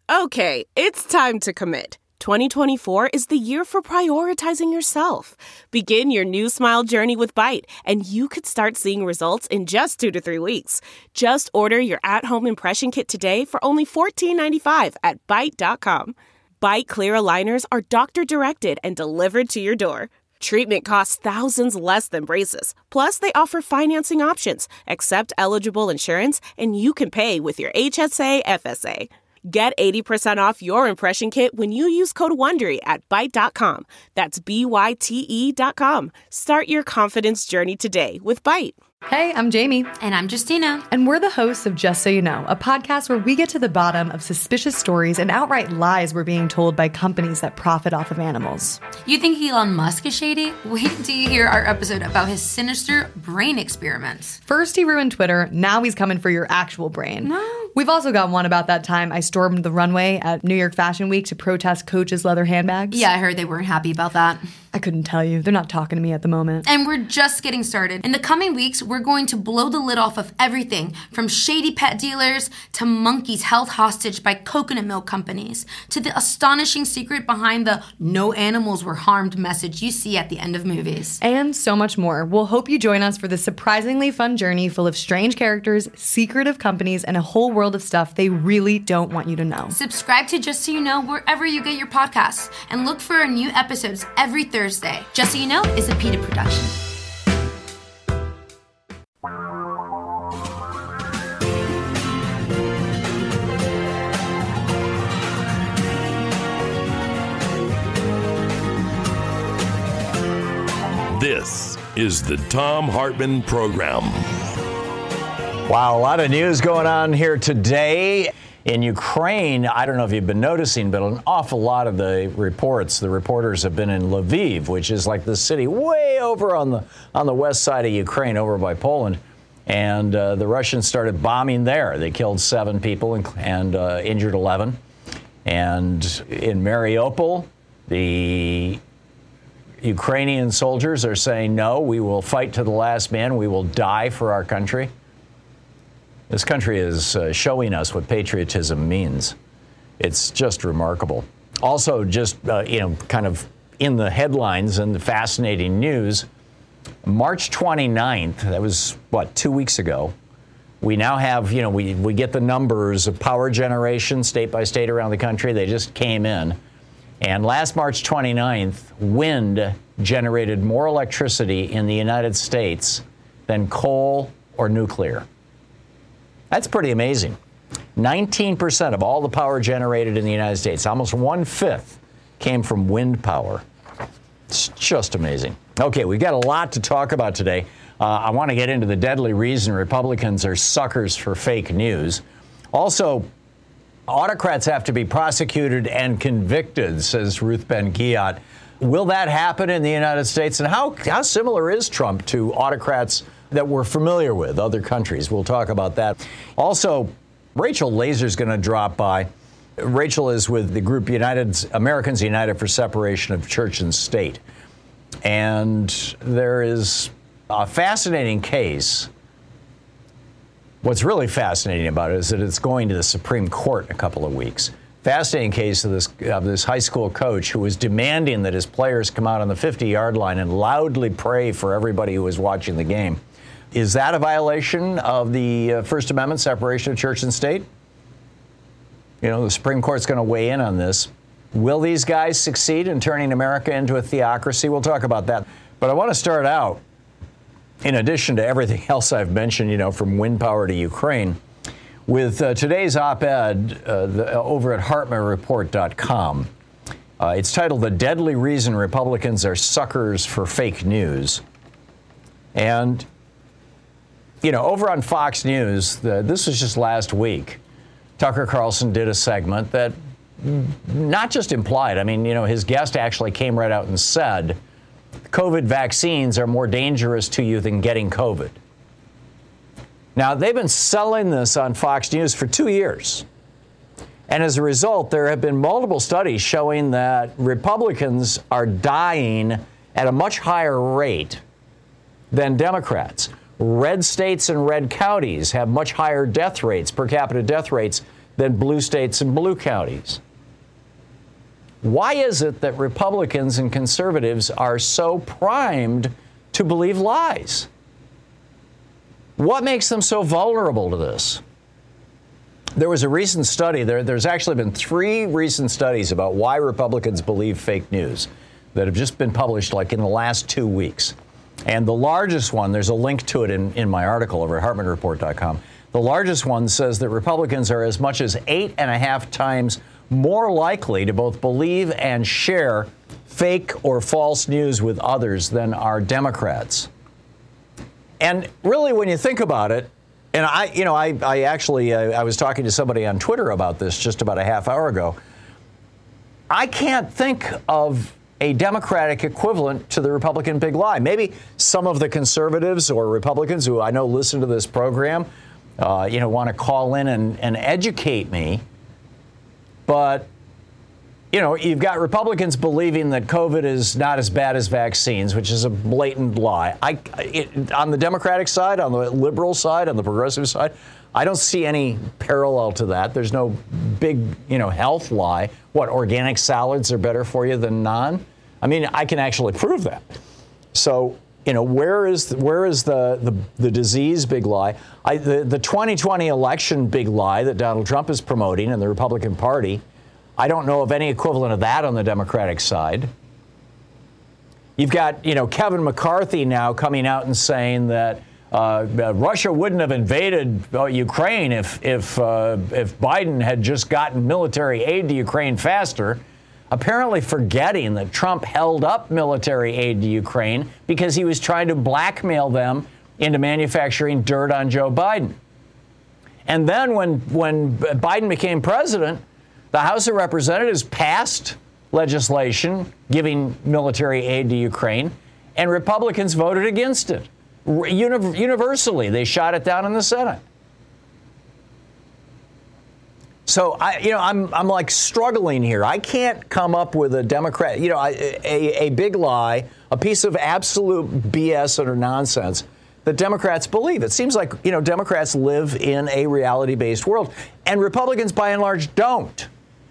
Okay, it's time to commit. 2024 is the year for prioritizing yourself. Begin your new smile journey with Byte, and you could start seeing results in just 2 to 3 weeks. Just order your at-home impression kit today for only $14.95 at Byte.com. Byte Clear aligners are doctor-directed and delivered to your door. Treatment costs thousands less than braces. Plus, they offer financing options, accept eligible insurance, and you can pay with your HSA FSA. Get 80% off your impression kit when you use code WONDERY at Byte.com. That's BYTE.com. Start your confidence journey today with Byte. Hey, I'm Jamie. And I'm Justina. And we're the hosts of Just So You Know, a podcast where we get to the bottom of suspicious stories and outright lies we're being told by companies that profit off of animals. You think Elon Musk is shady? Wait until you hear our episode about his sinister brain experiments. First he ruined Twitter, now he's coming for your actual brain. No. We've also got one about that time I stormed the runway at New York Fashion Week to protest Coach's leather handbags. Yeah, I heard they weren't happy about that. I couldn't tell you. They're not talking to me at the moment. And we're just getting started. In the coming weeks, we're going to blow the lid off of everything from shady pet dealers to monkeys held hostage by coconut milk companies to the astonishing secret behind the no animals were harmed message you see at the end of movies. And so much more. We'll hope you join us for this surprisingly fun journey full of strange characters, secretive companies, and a whole world of stuff they really don't want you to know. Subscribe to Just So You Know wherever you get your podcasts and look for our new episodes every Thursday. Just So You Know is a PETA production. This is the Thom Hartmann Program. Wow, a lot of news going on here today. In Ukraine, I don't know if you've been noticing, but an awful lot of the reporters have been in Lviv, which is like the city way over on the west side of Ukraine, over by Poland. And the Russians started bombing there. They killed 7 people and injured 11. And in Mariupol, the Ukrainian soldiers are saying, no, we will fight to the last man. We will die for our country. This country is showing us what patriotism means. It's just remarkable. Also, just, kind of in the headlines and the fascinating news, March 29th, that was, 2 weeks ago, we now have, we get the numbers of power generation state by state around the country. They just came in. And last March 29th, wind generated more electricity in the United States than coal or nuclear. That's pretty amazing. 19% of all the power generated in the United States, almost 1/5, came from wind power. It's just amazing. Okay, we've got a lot to talk about today. I want to get into the deadly reason Republicans are suckers for fake news. Also, autocrats have to be prosecuted and convicted, says Ruth Ben-Ghiat. Will that happen in the United States? And how similar is Trump to autocrats that we're familiar with, other countries? We'll talk about that. Also, Rachel Lazer's going to drop by. Rachel is with the group Americans United for Separation of Church and State. And there is a fascinating case. What's really fascinating about it is that it's going to the Supreme Court in a couple of weeks. Fascinating case of this high school coach who was demanding that his players come out on the 50-yard line and loudly pray for everybody who was watching the game. Is that a violation of the First Amendment, separation of church and state? The Supreme Court's going to weigh in on this. Will these guys succeed in turning America into a theocracy? We'll talk about that. But I want to start out, in addition to everything else I've mentioned, from wind power to Ukraine, with today's op-ed over at HartmannReport.com. It's titled, "The Deadly Reason Republicans Are Suckers for Fake News." And, over on Fox News, this was just last week, Tucker Carlson did a segment that not just implied, his guest actually came right out and said, COVID vaccines are more dangerous to you than getting COVID. Now, they've been selling this on Fox News for 2 years. And as a result, there have been multiple studies showing that Republicans are dying at a much higher rate than Democrats. Red states and red counties have much higher death rates, per capita death rates, than blue states and blue counties. Why is it that Republicans and conservatives are so primed to believe lies? What makes them so vulnerable to this? There was a recent study, there's actually been 3 recent studies about why Republicans believe fake news that have just been published like in the last 2 weeks. And the largest one, there's a link to it in my article over at HartmanReport.com. The largest one says that Republicans are as much as 8.5 times more likely to both believe and share fake or false news with others than are Democrats. And really, when you think about it, and I was talking to somebody on Twitter about this just about a half hour ago. I can't think of a Democratic equivalent to the Republican big lie. Maybe some of the conservatives or Republicans who I know listen to this program, want to call in and educate me. But, you've got Republicans believing that COVID is not as bad as vaccines, which is a blatant lie. On the Democratic side, on the liberal side, on the progressive side, I don't see any parallel to that. There's no big, health lie. What, organic salads are better for you than non? I mean, I can actually prove that. So, where is the disease big lie? The 2020 election big lie that Donald Trump is promoting in the Republican Party, I don't know of any equivalent of that on the Democratic side. You've got, Kevin McCarthy now coming out and saying that Russia wouldn't have invaded Ukraine if Biden had just gotten military aid to Ukraine faster, apparently forgetting that Trump held up military aid to Ukraine because he was trying to blackmail them into manufacturing dirt on Joe Biden. And then when Biden became president, the House of Representatives passed legislation giving military aid to Ukraine, and Republicans voted against it. Universally, they shot it down in the Senate. So I'm like struggling here. I can't come up with a Democrat, a big lie, a piece of absolute BS or nonsense that Democrats believe. It seems like, Democrats live in a reality-based world, and Republicans, by and large, don't.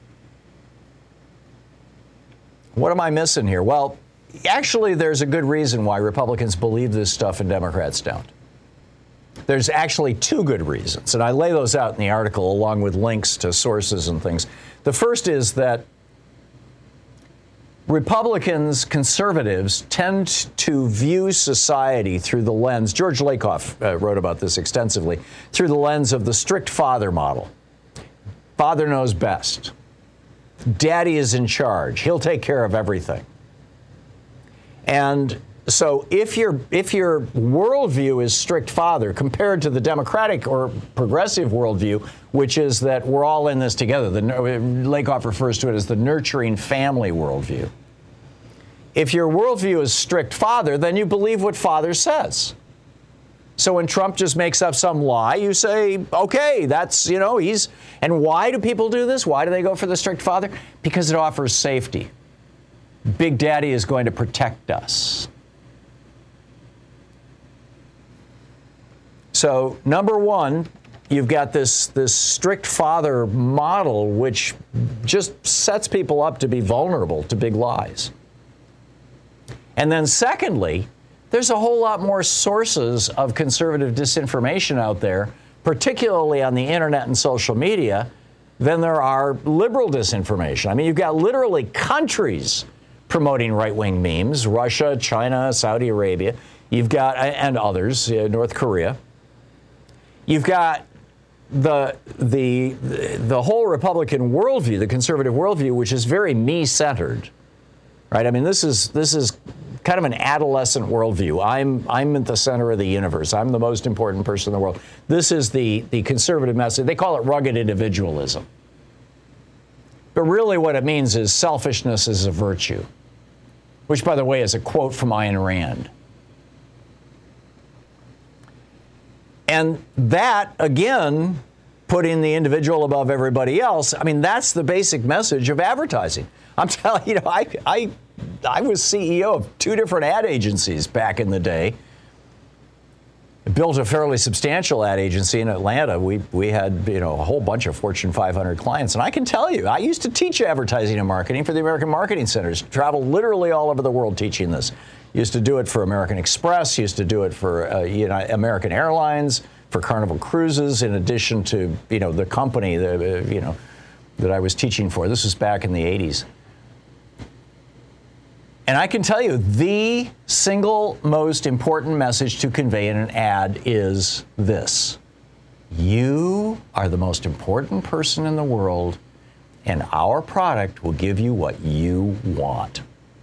What am I missing here? Well, actually, there's a good reason why Republicans believe this stuff and Democrats don't. There's actually 2 good reasons, and I lay those out in the article along with links to sources and things. The first is that Republicans, conservatives, tend to view society through the lens, George Lakoff wrote about this extensively, through the lens of the strict father model. Father knows best. Daddy is in charge. He'll take care of everything. And so if your worldview is strict father compared to the Democratic or progressive worldview, which is that we're all in this together, Lakoff refers to it as the nurturing family worldview. If your worldview is strict father, then you believe what father says. So when Trump just makes up some lie, you say, okay, that's, he's, and why do people do this? Why do they go for the strict father? Because it offers safety. Big Daddy is going to protect us. So, number one, you've got this strict father model, which just sets people up to be vulnerable to big lies. And then secondly, there's a whole lot more sources of conservative disinformation out there, particularly on the internet and social media, than there are liberal disinformation. I mean, you've got literally countries promoting right-wing memes, Russia, China, Saudi Arabia. You've got, and others, North Korea. You've got the whole Republican worldview, the conservative worldview, which is very me-centered, right? I mean, this is kind of an adolescent worldview. I'm at the center of the universe. I'm the most important person in the world. This is the conservative message. They call it rugged individualism. But really what it means is selfishness is a virtue, which, by the way, is a quote from Ayn Rand. And that, again, putting the individual above everybody else, I mean, that's the basic message of advertising. I'm telling you, I was CEO of 2 different ad agencies back in the day. built a fairly substantial ad agency in Atlanta. We had, a whole bunch of Fortune 500 clients. And I can tell you, I used to teach advertising and marketing for the American Marketing Centers, travel literally all over the world teaching this. Used to do it for American Express, used to do it for American Airlines, for Carnival Cruises, in addition to, the company that I was teaching for. This was back in the 80s. And I can tell you, the single most important message to convey in an ad is this: you are the most important person in the world, and our product will give you what you want.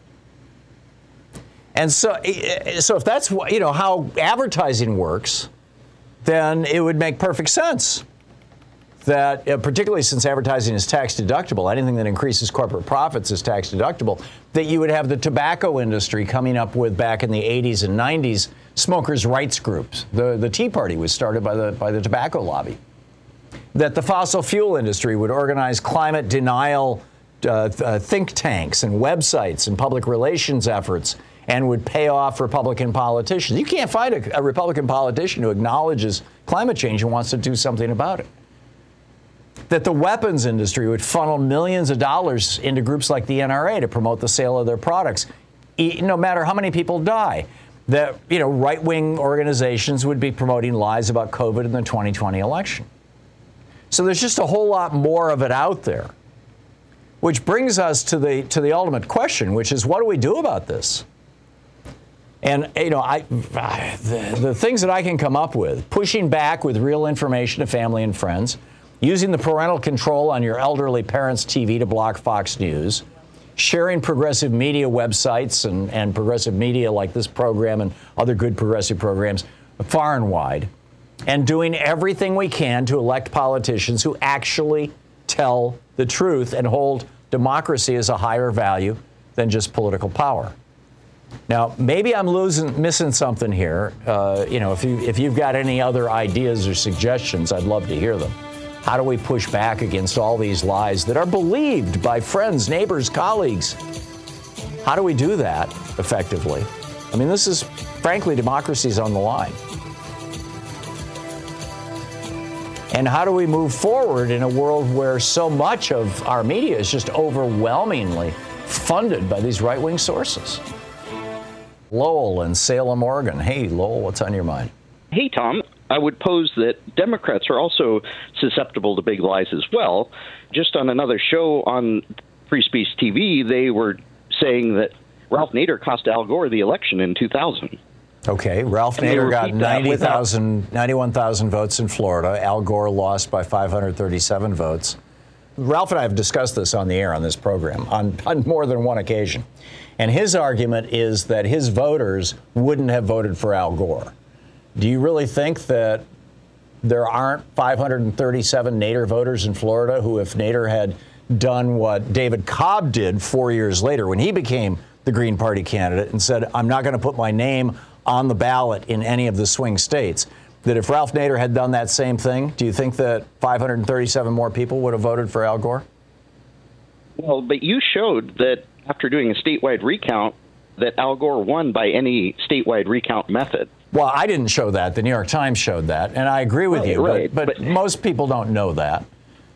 And so if that's how advertising works, then it would make perfect sense that, particularly since advertising is tax deductible, anything that increases corporate profits is tax deductible, that you would have the tobacco industry coming up with, back in the 80s and 90s, smokers' rights groups. The Tea Party was started by the tobacco lobby. That the fossil fuel industry would organize climate denial think tanks and websites and public relations efforts, and would pay off Republican politicians. You can't find a Republican politician who acknowledges climate change and wants to do something about it. That the weapons industry would funnel millions of dollars into groups like the NRA to promote the sale of their products, no matter how many people die. That, right-wing organizations would be promoting lies about COVID in the 2020 election. So there's just a whole lot more of it out there. Which brings us to the ultimate question, which is, what do we do about this? And, the things that I can come up with: pushing back with real information to family and friends, using the parental control on your elderly parents' TV to block Fox News, sharing progressive media websites and progressive media like this program and other good progressive programs far and wide, and doing everything we can to elect politicians who actually tell the truth and hold democracy as a higher value than just political power. Now, maybe I'm missing something here. If you've got any other ideas or suggestions, I'd love to hear them. How do we push back against all these lies that are believed by friends, neighbors, colleagues? How do we do that effectively? I mean, this is, frankly, democracy's on the line. And how do we move forward in a world where so much of our media is just overwhelmingly funded by these right-wing sources? Lowell in Salem, Oregon. Hey, Lowell, what's on your mind? Hey, Tom. I would pose that Democrats are also susceptible to big lies as well. Just on another show on Free Speech TV, they were saying that Ralph Nader cost Al Gore the election in 2000. Okay, Ralph Nader got 91,000 votes in Florida. Al Gore lost by 537 votes. Ralph and I have discussed this on the air on this program on more than one occasion. And his argument is that his voters wouldn't have voted for Al Gore. Do you really think that there aren't 537 Nader voters in Florida who, if Nader had done what David Cobb did 4 years later when he became the Green Party candidate and said, I'm not going to put my name on the ballot in any of the swing states, that if Ralph Nader had done that same thing, do you think that 537 more people would have voted for Al Gore? Well, but you showed that after doing a statewide recount, that Al Gore won by any statewide recount method. Well, I didn't show that. The New York Times showed that, and I agree with you. Right, but most people don't know that.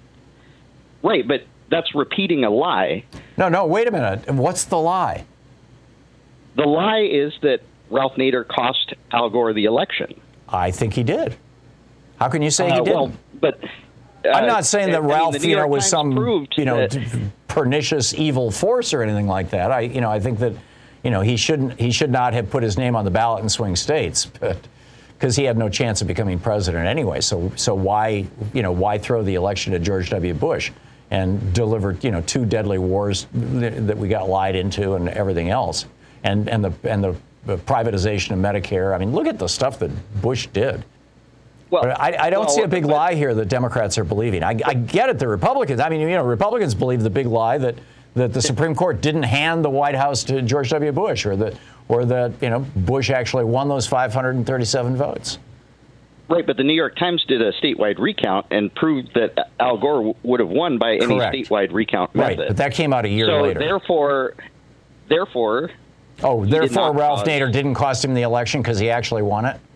Right, but that's repeating a lie. No, wait a minute. What's the lie? The lie is that Ralph Nader cost Al Gore the election. I think he did. How can you say he didn't? Well, but I'm not saying that Ralph, was some, that pernicious evil force or anything like that. I think that, he should not have put his name on the ballot in swing states, because he had no chance of becoming president anyway. So why throw the election to George W. Bush and deliver, two deadly wars that we got lied into and everything else, and the privatization of Medicare. I mean, look at the stuff that Bush did. Well, I don't see a big lie here that Democrats are believing. I get it, the Republicans. I mean, Republicans believe the big lie that the Supreme Court didn't hand the White House to George W. Bush, or that Bush actually won those 537 votes. Right, but the New York Times did a statewide recount and proved that Al Gore would have won by any statewide recount method. Right, but that came out a year later. So therefore, Ralph Nader didn't cost him the election because he actually won it?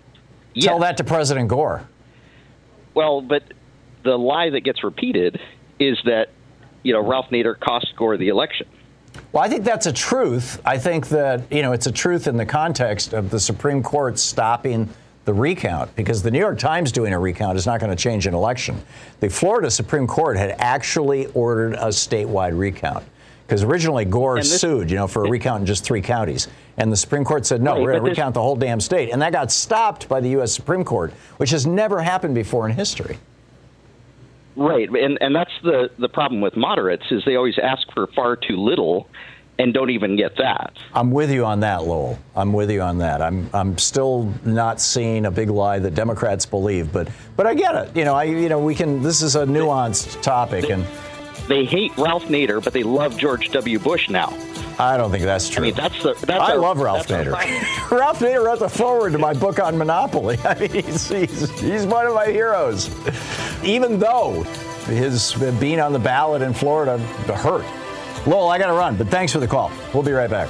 Tell that to President Gore. Well, but the lie that gets repeated is that, Ralph Nader cost Gore the election. Well, I think that's a truth. I think that, it's a truth in the context of the Supreme Court stopping the recount, because the New York Times doing a recount is not going to change an election. The Florida Supreme Court had actually ordered a statewide recount, because originally Gore sued, for a recount in just 3 counties. And the Supreme Court said, no, we're going to recount the whole damn state. And that got stopped by the U.S. Supreme Court, which has never happened before in history. Right. And that's the problem with moderates, is they always ask for far too little and don't even get that. I'm with you on that, Lowell. I'm with you on that. I'm still not seeing a big lie that Democrats believe, but I get it. We can. This is a nuanced topic, and they hate Ralph Nader, but they love George W. Bush now. I don't think that's true. I mean, I love Ralph Nader. Ralph Nader wrote the foreword to my book on Monopoly. I mean, he's one of my heroes. Even though his being on the ballot in Florida hurt. Lowell, I got to run, but thanks for the call. We'll be right back.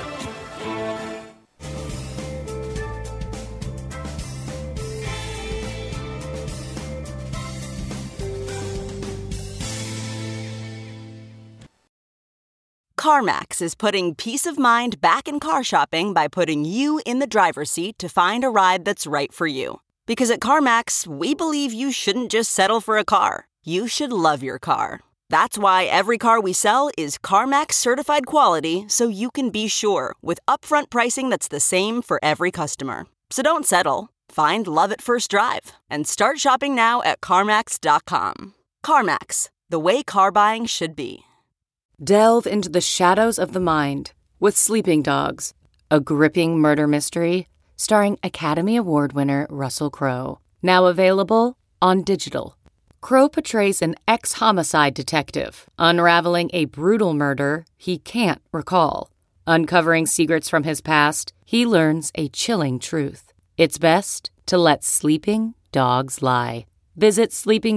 CarMax is putting peace of mind back in car shopping by putting you in the driver's seat to find a ride that's right for you. Because at CarMax, we believe you shouldn't just settle for a car. You should love your car. That's why every car we sell is CarMax certified quality, so you can be sure with upfront pricing that's the same for every customer. So don't settle. Find love at first drive and start shopping now at CarMax.com. CarMax, the way car buying should be. Delve into the shadows of the mind with Sleeping Dogs, a gripping murder mystery starring Academy Award winner Russell Crowe. Now available on digital. Crowe portrays an ex-homicide detective unraveling a brutal murder he can't recall. Uncovering secrets from his past, he learns a chilling truth. It's best to let sleeping dogs lie. Visit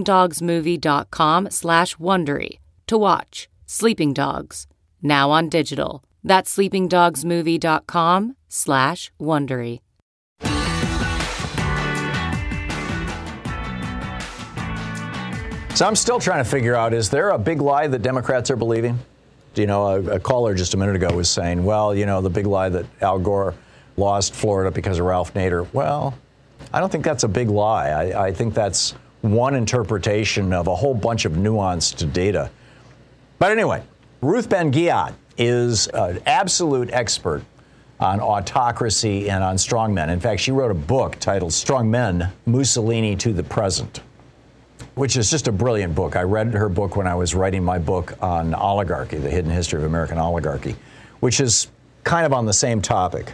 sleepingdogsmovie.com/Wondery to watch Sleeping Dogs, now on digital. That's sleepingdogsmovie.com/Wondery. So I'm still trying to figure out, is there a big lie that Democrats are believing? A caller just a minute ago was saying, well, the big lie that Al Gore lost Florida because of Ralph Nader. Well, I don't think that's a big lie. I think that's one interpretation of a whole bunch of nuanced data. But anyway, Ruth Ben-Ghiat is an absolute expert on autocracy and on strongmen. In fact, she wrote a book titled Strong Men, Mussolini to the Present, which is just a brilliant book. I read her book when I was writing my book on oligarchy, the hidden history of American oligarchy, which is kind of on the same topic.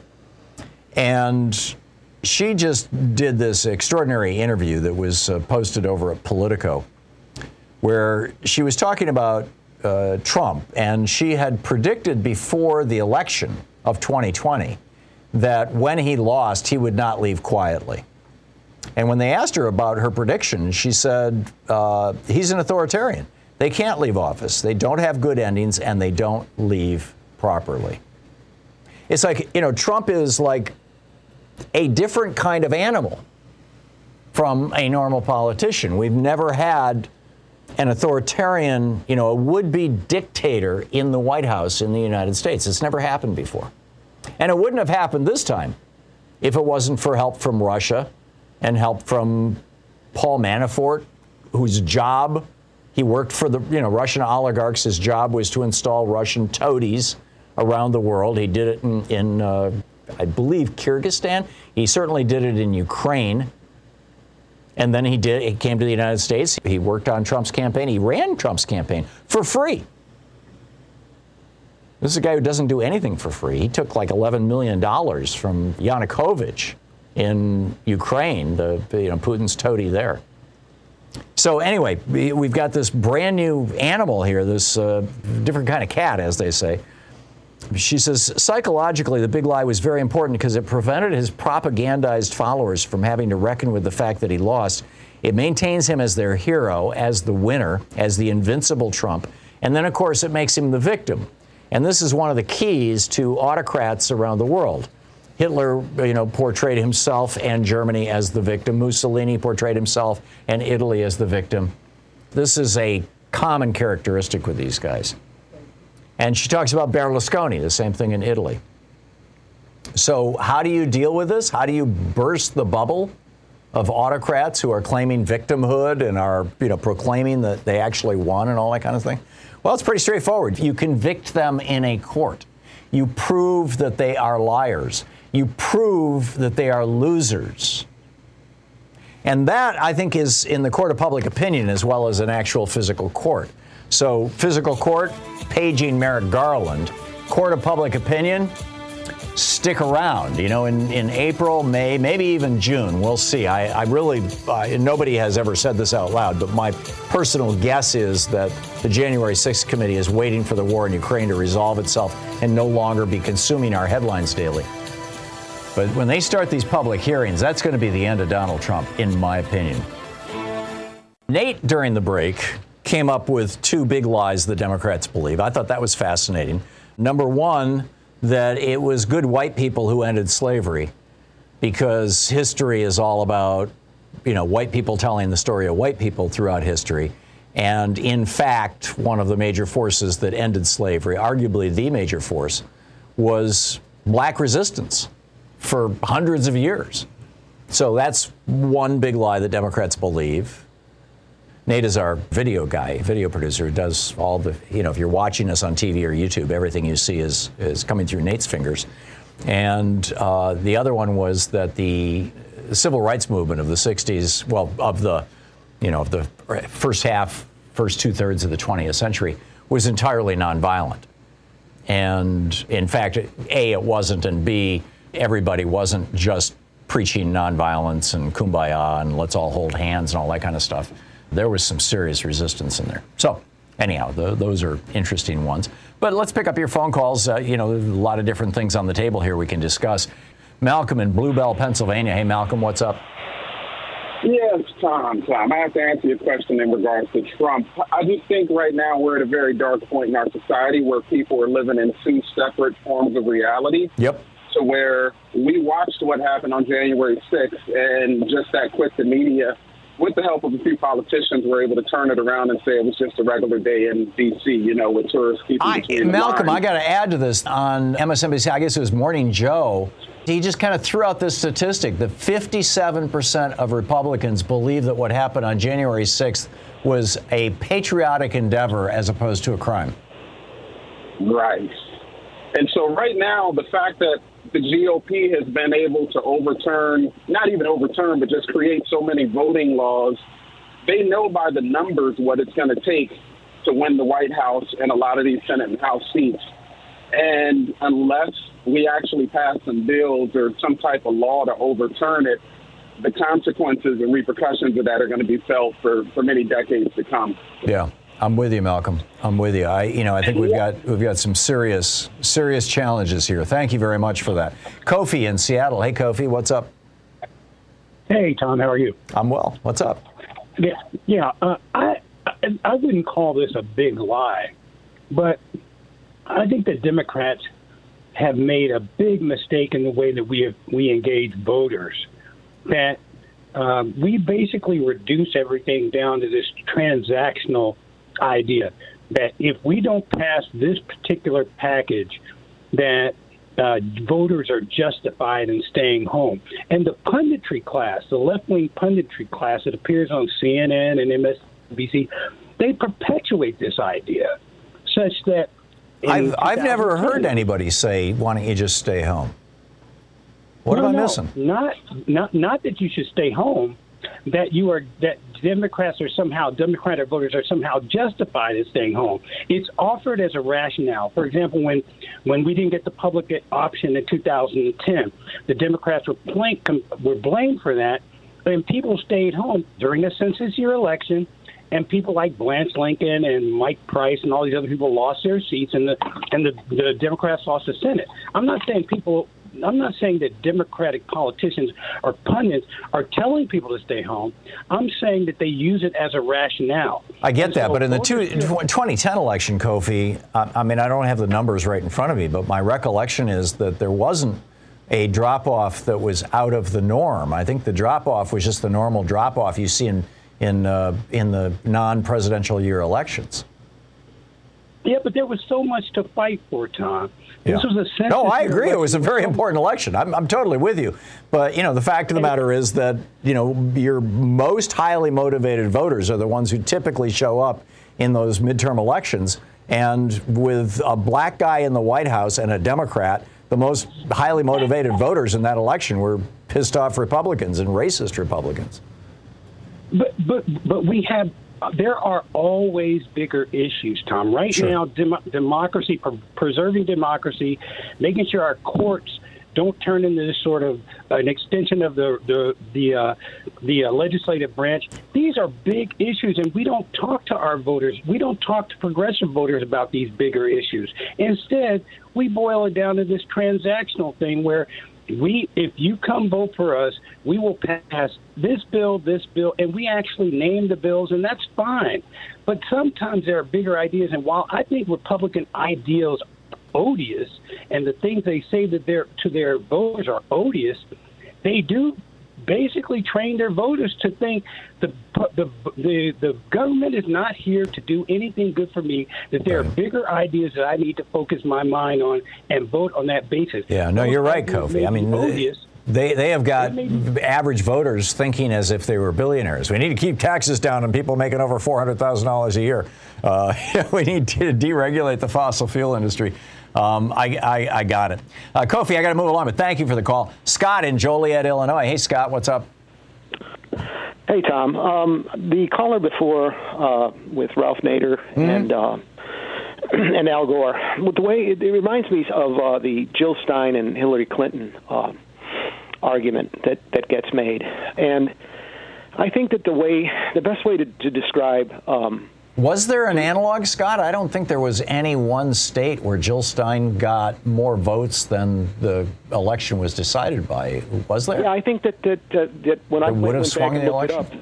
And she just did this extraordinary interview that was posted over at Politico, where she was talking about Trump, and she had predicted before the election of 2020 that when he lost, he would not leave quietly. And when they asked her about her prediction, she said, he's an authoritarian. They can't leave office. They don't have good endings, and they don't leave properly. It's like, Trump is like a different kind of animal from a normal politician. We've never had an authoritarian, a would-be dictator in the White House in the United States. It's never happened before. And it wouldn't have happened this time if it wasn't for help from Russia and help from Paul Manafort, whose job, he worked for the Russian oligarchs. His job was to install Russian toadies around the world. He did it in I believe, Kyrgyzstan. He certainly did it in Ukraine. And then he came to the United States. He worked on Trump's campaign. He ran Trump's campaign for free. This is a guy who doesn't do anything for free. He took like $11 million from Yanukovych in Ukraine, Putin's toady there. So anyway, we've got this brand new animal here, this different kind of cat, as they say. She says, psychologically, the big lie was very important because it prevented his propagandized followers from having to reckon with the fact that he lost. It maintains him as their hero, as the winner, as the invincible Trump. And then, of course, it makes him the victim. And this is one of the keys to autocrats around the world. Hitler, portrayed himself and Germany as the victim. Mussolini portrayed himself and Italy as the victim. This is a common characteristic with these guys. And she talks about Berlusconi, the same thing in Italy. So how do you deal with this? How do you burst the bubble of autocrats who are claiming victimhood and are, proclaiming that they actually won and all that kind of thing? Well, it's pretty straightforward. You convict them in a court. You prove that they are liars. You prove that they are losers. And that, I think, is in the court of public opinion as well as an actual physical court. So physical court, paging Merrick Garland. Court of public opinion, stick around. In April, May, maybe even June. We'll see. I really, nobody has ever said this out loud, but my personal guess is that the January 6th committee is waiting for the war in Ukraine to resolve itself and no longer be consuming our headlines daily. But when they start these public hearings, that's going to be the end of Donald Trump, in my opinion. Nate, during the break, came up with two big lies the Democrats believe. I thought that was fascinating. Number one, that it was good white people who ended slavery, because history is all about, white people telling the story of white people throughout history. And in fact, one of the major forces that ended slavery, arguably the major force, was black resistance for hundreds of years. So that's one big lie that Democrats believe. Nate is our video guy, video producer, who does all the, if you're watching us on TV or YouTube, everything you see is coming through Nate's fingers. And the other one was that the civil rights movement of the 60s, of the first 2/3 of the 20th century, was entirely nonviolent. And in fact, A, it wasn't, and B, everybody wasn't just preaching nonviolence and kumbaya and let's all hold hands and all that kind of stuff. There was some serious resistance in there. So anyhow, those are interesting ones. But let's pick up your phone calls. There's a lot of different things on the table here we can discuss. Malcolm in Bluebell, Pennsylvania. Hey, Malcolm, what's up? Yes, Tom. I have to answer your question in regards to Trump. I just think right now we're at a very dark point in our society where people are living in two separate forms of reality. Yep. So where we watched what happened on January 6th, and just that quick, the media, with the help of a few politicians, were able to turn it around and say it was just a regular day in D.C., with tourists keeping between Malcolm, the I got to add to this. On MSNBC, I guess it was Morning Joe, he just kind of threw out this statistic that 57% of Republicans believe that what happened on January 6th was a patriotic endeavor as opposed to a crime. Right. And so right now, the fact that the GOP has been able to overturn, not even overturn, but just create so many voting laws, they know by the numbers what it's going to take to win the White House and a lot of these Senate and House seats. And unless we actually pass some bills or some type of law to overturn it, the consequences and repercussions of that are going to be felt for many decades to come. Yeah. I'm with you, Malcolm. I'm with you. I think we've got some serious challenges here. Thank you very much for that. Kofi in Seattle. Hey, Kofi, what's up? Hey, Tom, how are you? I'm well. What's up? Yeah. I wouldn't call this a big lie, but I think the Democrats have made a big mistake in the way that we engage voters. That we basically reduce everything down to this transactional idea that if we don't pass this particular package, that voters are justified in staying home. And the punditry class, the left-wing punditry class that appears on CNN and MSNBC, they perpetuate this idea such that I've never heard anybody say, why don't you just stay home? What am I missing? Not that you should stay home, that Democratic voters are somehow justified in staying home. It's offered as a rationale. For example, when we didn't get the public option in 2010, the Democrats were blamed for that, and people stayed home during the census year election. And people like Blanche Lincoln and Mike Price and all these other people lost their seats, and the Democrats lost the Senate. I'm not saying that Democratic politicians or pundits are telling people to stay home. I'm saying that they use it as a rationale. I get that, but in the 2010 election, Kofi, I don't have the numbers right in front of me, but my recollection is that there wasn't a drop-off that was out of the norm. I think the drop-off was just the normal drop-off you see in the non-presidential year elections. Yeah, but there was so much to fight for, Tom. This was a sensitive. No, I agree. It was a very important election. I'm totally with you. But, the fact of the matter is that, your most highly motivated voters are the ones who typically show up in those midterm elections. And with a black guy in the White House and a Democrat, the most highly motivated voters in that election were pissed off Republicans and racist Republicans. But we have. There are always bigger issues, Tom. Right now, democracy, preserving democracy, making sure our courts don't turn into this sort of an extension of the legislative branch. These are big issues, and we don't talk to our voters. We don't talk to progressive voters about these bigger issues. Instead, we boil it down to this transactional thing where if you come vote for us, we will pass this bill, and we actually name the bills, and that's fine. But sometimes there are bigger ideas, and while I think Republican ideals are odious, and the things they say that to their voters are odious, they do basically train their voters to think the government is not here to do anything good for me, that there are bigger ideas that I need to focus my mind on and vote on that basis. Yeah, no, you're right, Kofi. I mean, they have got average voters thinking as if they were billionaires. We need to keep taxes down on people making over $400,000 a year. We need to deregulate the fossil fuel industry. I got it. Kofi, I got to move along, but thank you for the call. Scott in Joliet, Illinois. Hey, Scott, what's up? Hey, Tom. The caller before with Ralph Nader and Al Gore, the way it reminds me of the Jill Stein and Hillary Clinton argument that gets made. And I think that the best way to describe was there an analog, Scott? I don't think there was any one state where Jill Stein got more votes than the election was decided by. Was there? Yeah, I think that when I went back and looked it up,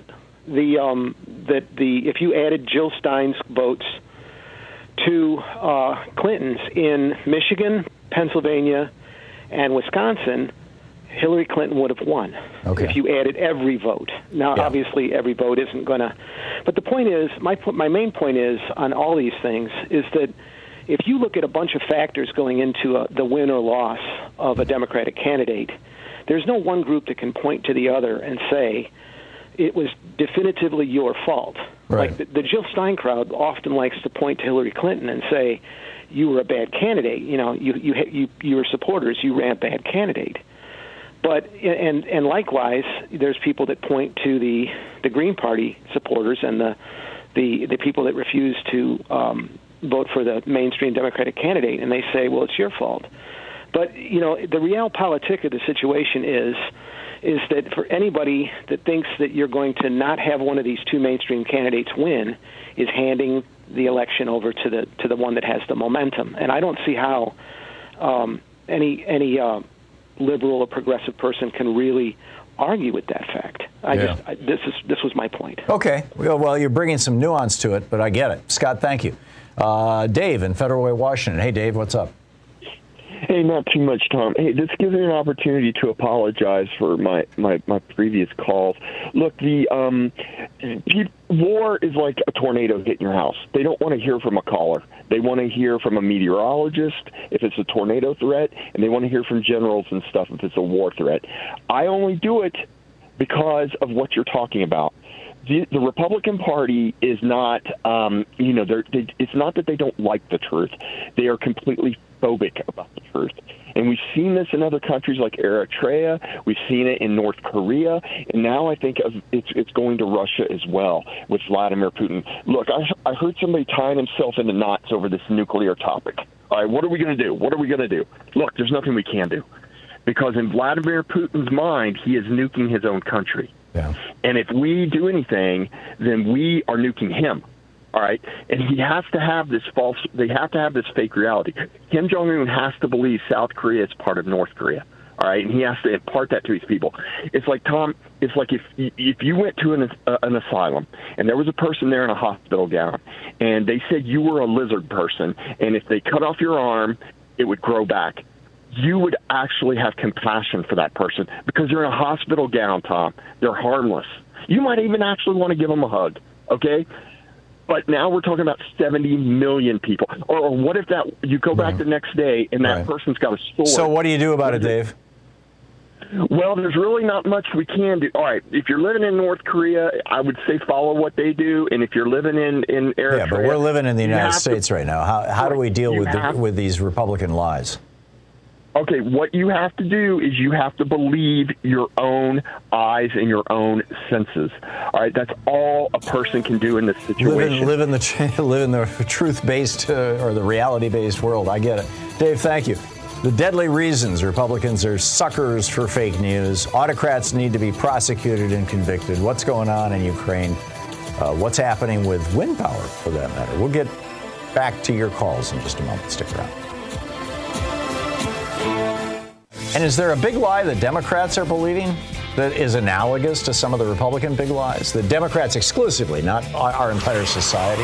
if you added Jill Stein's votes to Clinton's in Michigan, Pennsylvania, and Wisconsin, Hillary Clinton would have won if you added every vote. Now, obviously, every vote isn't going to. But the point is, my main point is on all these things is that if you look at a bunch of factors going into the win or loss of a Democratic candidate, there's no one group that can point to the other and say it was definitively your fault. Right. Like the Jill Stein crowd often likes to point to Hillary Clinton and say you were a bad candidate. Your supporters, you ran a bad candidate. But and likewise, there's people that point to the Green Party supporters and the people that refuse to vote for the mainstream Democratic candidate, and they say, well, it's your fault. But the realpolitik of the situation is that for anybody that thinks that you're going to not have one of these two mainstream candidates win is handing the election over to the one that has the momentum, and I don't see how any liberal or progressive person can really argue with that fact. This was my point. Okay. Well, you're bringing some nuance to it, but I get it. Scott, thank you. Dave in Federal Way, Washington. Hey, Dave, what's up? Hey, not too much, Tom. Hey, this gives me an opportunity to apologize for my previous calls. Look, war is like a tornado hitting your house. They don't want to hear from a caller. They want to hear from a meteorologist if it's a tornado threat, and they want to hear from generals and stuff if it's a war threat. I only do it because of what you're talking about. The Republican Party is not, it's not that they don't like the truth. They are completely phobic about the truth. And we've seen this in other countries like Eritrea. We've seen it in North Korea. And now I think it's going to Russia as well with Vladimir Putin. Look, I heard somebody tying himself into knots over this nuclear topic. All right, what are we going to do? What are we going to do? Look, there's nothing we can do. Because in Vladimir Putin's mind, he is nuking his own country. Yeah. And if we do anything, then we are nuking him. All right. And he has to have this they have to have this fake reality. Kim Jong-un has to believe South Korea is part of North Korea. All right. And he has to impart that to his people. It's like, Tom, it's like if you went to an asylum and there was a person there in a hospital gown and they said you were a lizard person, and if they cut off your arm, it would grow back. you would actually have compassion for that person because they're in a hospital gown, Tom. They're harmless. You might even actually want to give them a hug, okay? But now we're talking about 70 million people. Or what if that you go back the next day and that person's got a sword? So what do you do about it, Dave? Well, there's really not much we can do. All right, if you're living in North Korea, I would say follow what they do. And if you're living in Eritrea... Yeah, but we're living in the United States right now. How do we deal with these Republican lies? Okay, what you have to do is you have to believe your own eyes and your own senses. All right, that's all a person can do in this situation. Live in the truth-based or the reality-based world. I get it. Dave, thank you. The deadly reasons Republicans are suckers for fake news. Autocrats need to be prosecuted and convicted. What's going on in Ukraine? What's happening with wind power, for that matter? We'll get back to your calls in just a moment. Stick around. And is there a big lie that Democrats are believing that is analogous to some of the Republican big lies? The Democrats exclusively, not our entire society.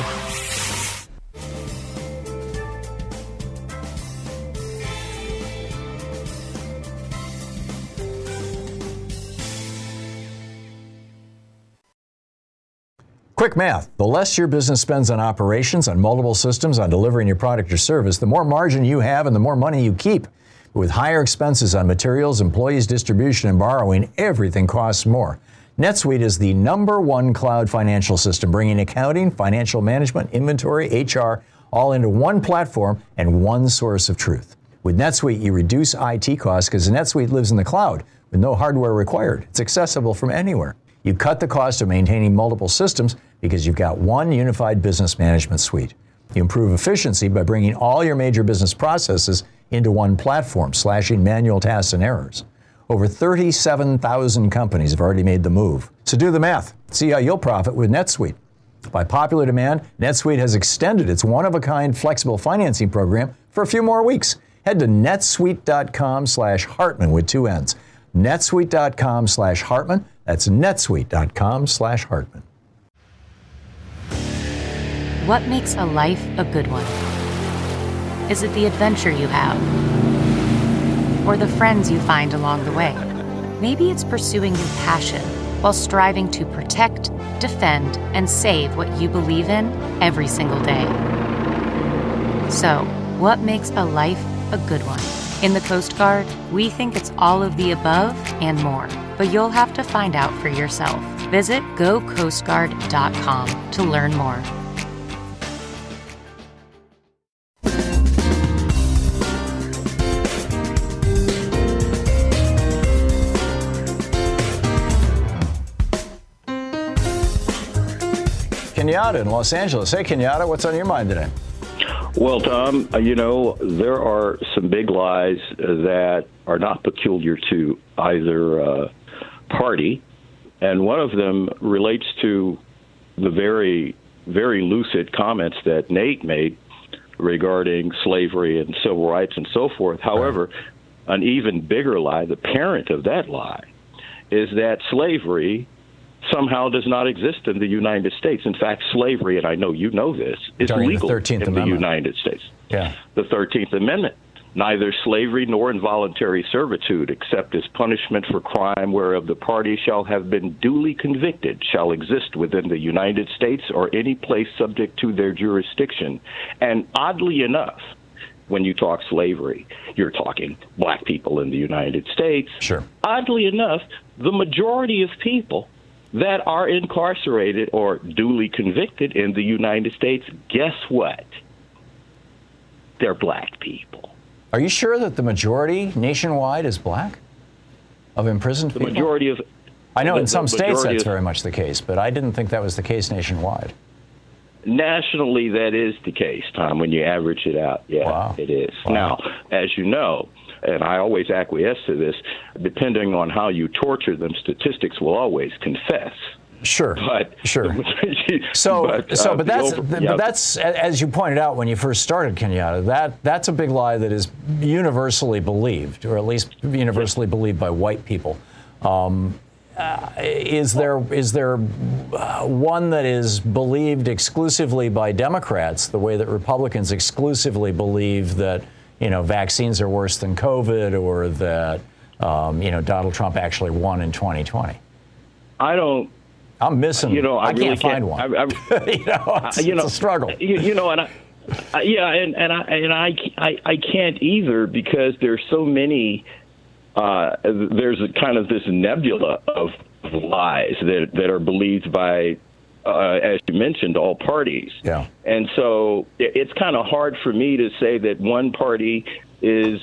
Quick math. The less your business spends on operations, on multiple systems, on delivering your product or service, the more margin you have and the more money you keep. With higher expenses on materials, employees, distribution, and borrowing, everything costs more. NetSuite is the #1 cloud financial system, bringing accounting, financial management, inventory, HR, all into one platform and one source of truth. With NetSuite, you reduce IT costs because NetSuite lives in the cloud with no hardware required. It's accessible from anywhere. You cut the cost of maintaining multiple systems because you've got one unified business management suite. You improve efficiency by bringing all your major business processes into one platform, slashing manual tasks and errors. Over 37,000 companies have already made the move. So do the math. See how you'll profit with NetSuite. By popular demand, NetSuite has extended its one-of-a-kind flexible financing program for a few more weeks. Head to netsuite.com/Hartman with 2 N's. netsuite.com/Hartman. That's netsuite.com/Hartman. What makes a life a good one? Is it the adventure you have? Or the friends you find along the way? Maybe it's pursuing your passion while striving to protect, defend, and save what you believe in every single day. So, what makes a life a good one? In the Coast Guard, we think it's all of the above and more, but you'll have to find out for yourself. Visit gocoastguard.com to learn more. Kenyatta in Los Angeles. Hey, Kenyatta, what's on your mind today? Well, Tom, there are some big lies that are not peculiar to either party, and one of them relates to the very, very lucid comments that Nate made regarding slavery and civil rights and so forth. However, an even bigger lie, the parent of that lie, is that slavery somehow does not exist in the United States. In fact, slavery, and I know you know this, is legal in the United States. Yeah. The 13th Amendment. Neither slavery nor involuntary servitude, except as punishment for crime whereof the party shall have been duly convicted, shall exist within the United States or any place subject to their jurisdiction. And oddly enough, when you talk slavery, you're talking black people in the United States. Sure. Oddly enough, the majority of people that are incarcerated or duly convicted in the United States, guess what? They're black people. Are you sure that the majority nationwide is black of imprisoned people? The majority of... I know in some states that's very much the case, but I didn't think that was the case nationwide. Nationally, that is the case, Tom, when you average it out. Yeah, wow. It is. Wow. Now, as you know, and I always acquiesce to this, depending on how you torture them, statistics will always confess. Sure, but that's as you pointed out when you first started, Kenyatta. That's a big lie that is universally believed, or at least universally believed by white people. Is there one that is believed exclusively by Democrats, the way that Republicans exclusively believe that vaccines are worse than COVID, or that Donald Trump actually won in 2020. I'm missing. I can't find one. It's a struggle. I can't either, because there's so many. There's a kind of this nebula of lies that are believed by, as you mentioned, all parties. Yeah. And so it's kind of hard for me to say that one party is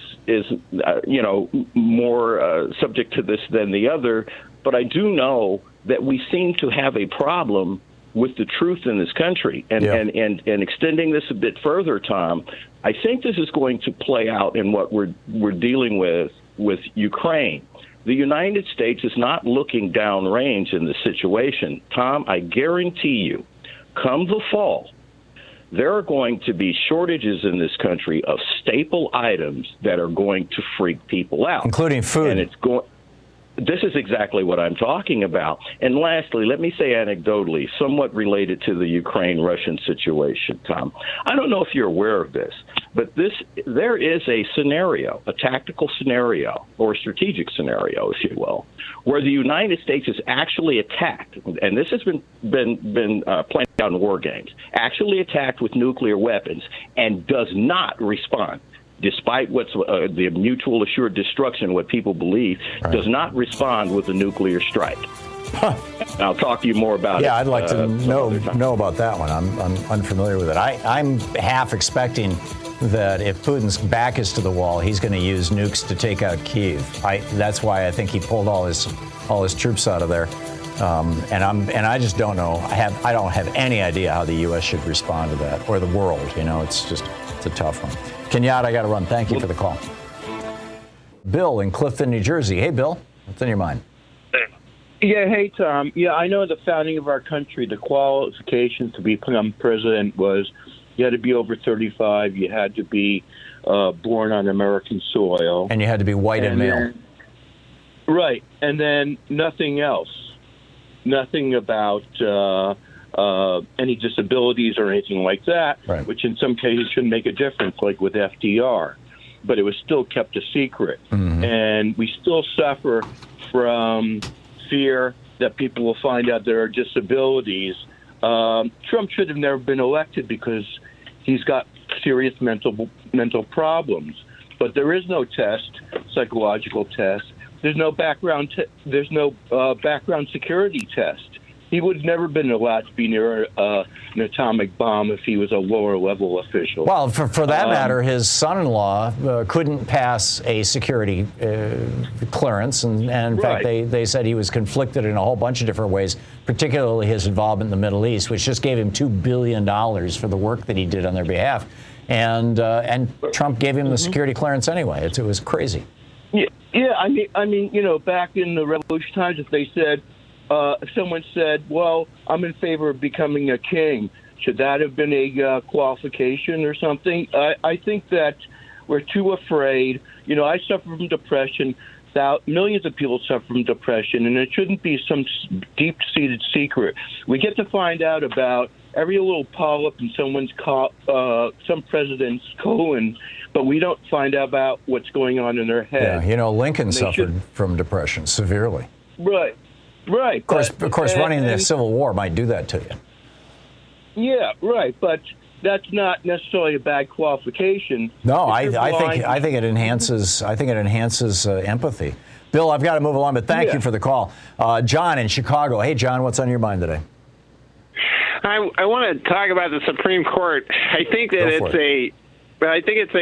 more subject to this than the other. But I do know that we seem to have a problem with the truth in this country. And extending this a bit further, Tom, I think this is going to play out in what we're dealing with Ukraine. The United States is not looking downrange in this situation. Tom, I guarantee you, come the fall, there are going to be shortages in this country of staple items that are going to freak people out, including food. And this is exactly what I'm talking about. And lastly, let me say anecdotally, somewhat related to the Ukraine-Russian situation, Tom. I don't know if you're aware of this, but there is a scenario, a tactical scenario, or a strategic scenario, if you will, where the United States is actually attacked, and this has been played out in war games, actually attacked with nuclear weapons and does not respond. Despite what's the mutual assured destruction, what people believe, does not respond with a nuclear strike. Huh. I'll talk to you more about it. Yeah, I'd like to know about that one. I'm unfamiliar with it. I'm half expecting that if Putin's back is to the wall, he's going to use nukes to take out Kyiv. That's why I think he pulled all his troops out of there. And I just don't know. I don't have any idea how the U.S. should respond to that, or the world. It's a tough one. Kenyatta, I got to run. Thank you for the call. Bill in Clifton, New Jersey. Hey, Bill, what's on your mind? Yeah, hey, Tom. Yeah, I know the founding of our country, the qualifications to become president was you had to be over 35, you had to be born on American soil. And you had to be white and male. Right, and then nothing else. Nothing about any disabilities or anything like that, which in some cases shouldn't make a difference, like with FDR. But it was still kept a secret. Mm-hmm. And we still suffer from fear that people will find out there are disabilities. Trump should have never been elected because he's got serious mental problems. But there is no psychological test. There's no background security test. He would have never been allowed to be near an atomic bomb if he was a lower-level official. Well, for that matter, his son-in-law couldn't pass a security clearance. And in fact, they said he was conflicted in a whole bunch of different ways, particularly his involvement in the Middle East, which just gave him $2 billion for the work that he did on their behalf. And Trump gave him the security clearance anyway. It was crazy. Yeah. I mean, back in the Revolution times, if they said, someone said, well, I'm in favor of becoming a king. Should that have been a qualification or something? I think that we're too afraid. I suffer from depression. Millions of people suffer from depression, and it shouldn't be some deep-seated secret. We get to find out about every little polyp in some president's colon, but we don't find out about what's going on in their head. Yeah, Lincoln suffered from depression severely. Right. Right. Of course, running the Civil War might do that to you. Yeah, right. But that's not necessarily a bad qualification. No, I think it enhances. I think it enhances empathy. Bill, I've got to move along, but thank you for the call. John in Chicago. Hey, John, what's on your mind today? I want to talk about the Supreme Court. I think that it's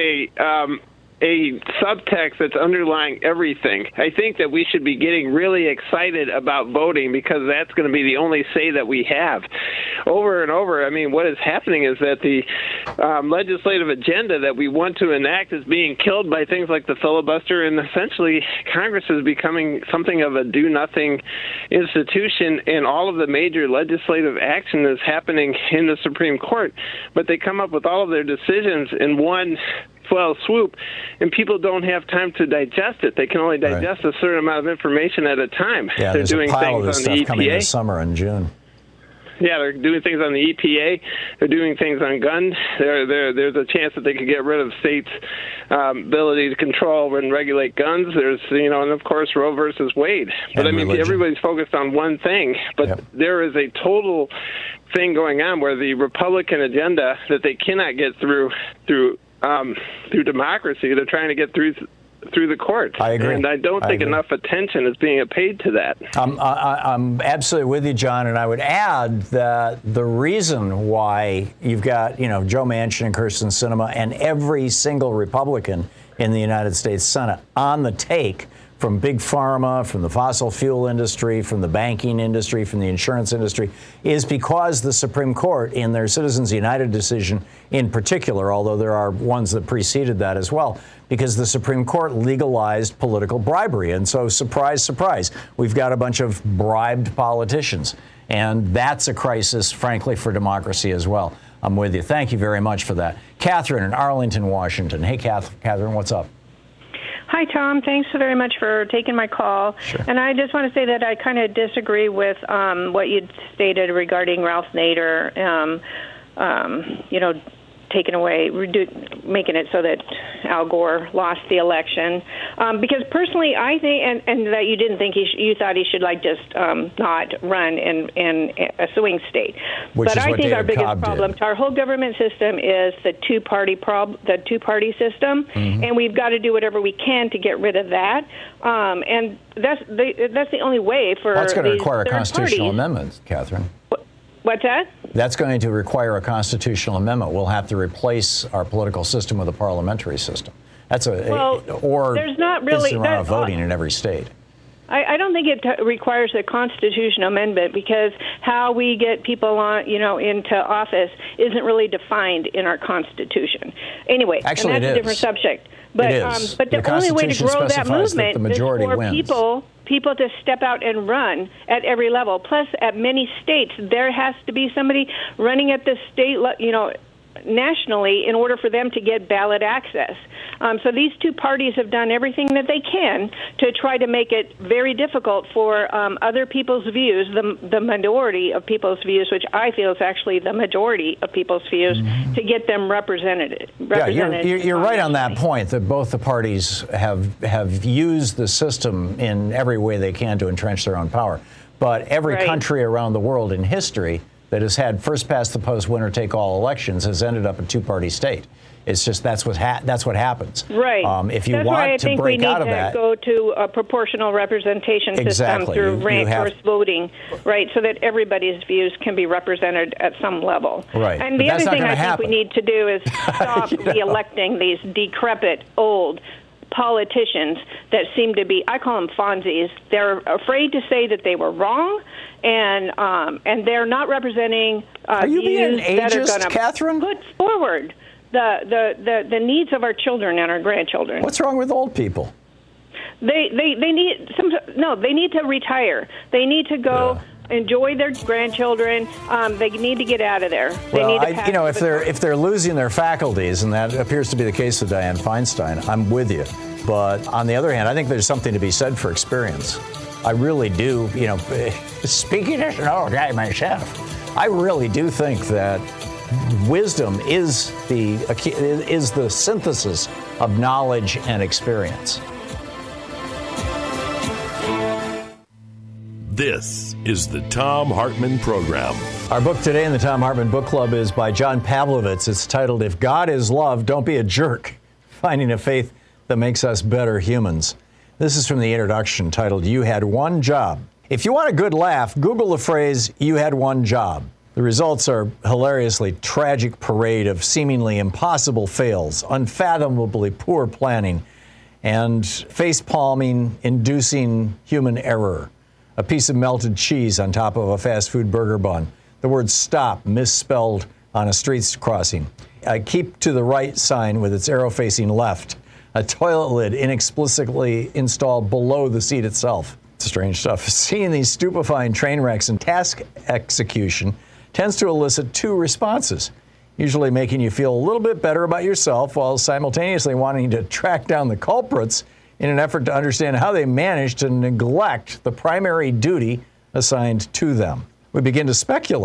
a subtext that's underlying everything. I think that we should be getting really excited about voting because that's going to be the only say that we have. Over and over, I mean, what is happening is that the legislative agenda that we want to enact is being killed by things like the filibuster, and essentially Congress is becoming something of a do-nothing institution, and all of the major legislative action is happening in the Supreme Court. But they come up with all of their decisions in one fell swoop, and people don't have time to digest it. They can only digest a certain amount of information at a time. Yeah, They're doing a pile things of this on stuff the EPA. Coming this summer in June. they're doing things on the EPA. They're doing things on guns. There's a chance that they could get rid of states' ability to control and regulate guns. There's, and of course, Roe versus Wade. But I mean, religion. Everybody's focused on one thing. But there is a total thing going on where the Republican agenda that they cannot get through democracy, they're trying to get through the courts. I agree. And I don't think enough attention is being paid to that. I'm absolutely with you, John, and I would add that the reason why you've got, Joe Manchin and Kyrsten Sinema and every single Republican in the United States Senate on the take from big pharma, from the fossil fuel industry, from the banking industry, from the insurance industry, is because the Supreme Court, in their Citizens United decision in particular, although there are ones that preceded that as well, because the Supreme Court legalized political bribery. And so, surprise, surprise, we've got a bunch of bribed politicians. And that's a crisis, frankly, for democracy as well. I'm with you. Thank you very much for that. Catherine in Arlington, Washington. Hey, Catherine, what's up? Hi, Tom. Thanks very much for taking my call. Sure. And I just want to say that I kind of disagree with what you stated regarding Ralph Nader, taking away, making it so that Al Gore lost the election. Because personally, I think, and that you didn't think you thought he should just not run in a swing state. Which but is I what think our David biggest Cobb problem did. to our whole government system is the two-party system, and we've got to do whatever we can to get rid of that. And that's the only way for. That's going to these require a third constitutional parties. amendment, Catherine. What's that? That's going to require a constitutional amendment. We'll have to replace our political system with a parliamentary system. That's there's not really amount of voting in every state. I don't think it requires a constitutional amendment because how we get people on, into office isn't really defined in our Constitution. Anyway, actually, and that's a different subject. But the only way to grow that movement is for people to step out and run at every level. Plus, at many states, there has to be somebody running at the state, nationally in order for them to get ballot access. So these two parties have done everything that they can to try to make it very difficult for other people's views, the minority of people's views, which I feel is actually the majority of people's views, to get them represented. Yeah, you're right on that point, that both the parties have used the system in every way they can to entrench their own power. But every country around the world in history that has had first-past-the-post, winner-take-all elections has ended up a two-party state. It's just that's what happens. Right. If you that's want why I to think break we out of need that, to go to a proportional representation system through ranked voting, right, so that everybody's views can be represented at some level. Right. And the other thing I think we need to do is stop re-electing these decrepit old politicians that seem to be, I call them Fonzies. They're afraid to say that they were wrong, and they're not representing are you being views that are going Catherine? to put forward the needs of our children and our grandchildren. What's wrong with old people? They need to retire. They need to go enjoy their grandchildren. They need to get out of there. If they're losing their faculties, and that appears to be the case with Dianne Feinstein, I'm with you. But on the other hand, I think there's something to be said for experience. I really do. Speaking as an old guy myself, I really do think that wisdom is the synthesis of knowledge and experience. This is the Thom Hartmann Program. Our book today in the Thom Hartmann Book Club is by John Pavlovitz. It's titled, If God is Love, Don't Be a Jerk, Finding a Faith That Makes Us Better Humans. This is from the introduction titled, You Had One Job. If you want a good laugh, Google the phrase, you had one job. The results are hilariously tragic parade of seemingly impossible fails, unfathomably poor planning, and face-palming inducing human error. A piece of melted cheese on top of a fast food burger bun. The word stop misspelled on a street crossing. A keep to the right sign with its arrow facing left. A toilet lid inexplicably installed below the seat itself. Strange stuff. Seeing these stupefying train wrecks and task execution tends to elicit two responses, usually making you feel a little bit better about yourself while simultaneously wanting to track down the culprits in an effort to understand how they managed to neglect the primary duty assigned to them. We begin to speculate.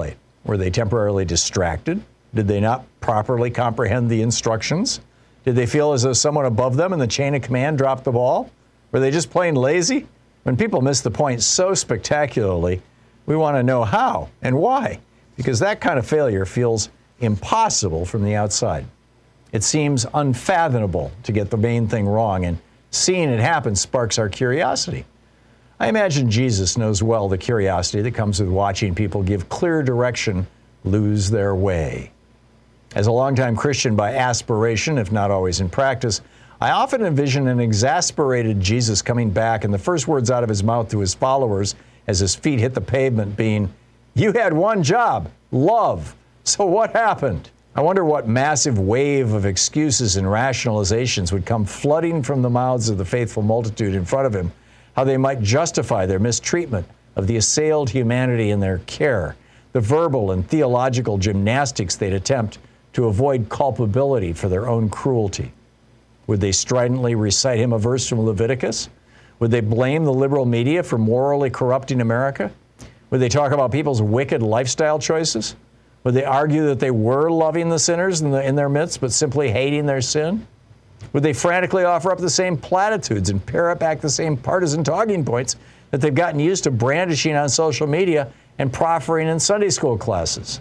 Were they temporarily distracted? Did they not properly comprehend the instructions? Did they feel as though someone above them in the chain of command dropped the ball? Were they just plain lazy? When people miss the point so spectacularly, we want to know how and why, because that kind of failure feels impossible from the outside. It seems unfathomable to get the main thing wrong, and seeing it happen sparks our curiosity. I imagine Jesus knows well the curiosity that comes with watching people give clear direction lose their way. As a longtime Christian by aspiration, if not always in practice, I often envision an exasperated Jesus coming back and the first words out of his mouth to his followers as his feet hit the pavement being, "You had one job, love. So what happened?" I wonder what massive wave of excuses and rationalizations would come flooding from the mouths of the faithful multitude in front of him, how they might justify their mistreatment of the assailed humanity in their care, the verbal and theological gymnastics they'd attempt to avoid culpability for their own cruelty. Would they stridently recite him a verse from Leviticus? Would they blame the liberal media for morally corrupting America? Would they talk about people's wicked lifestyle choices? Would they argue that they were loving the sinners in their midst, but simply hating their sin? Would they frantically offer up the same platitudes and parrot back the same partisan talking points that they've gotten used to brandishing on social media and proffering in Sunday school classes?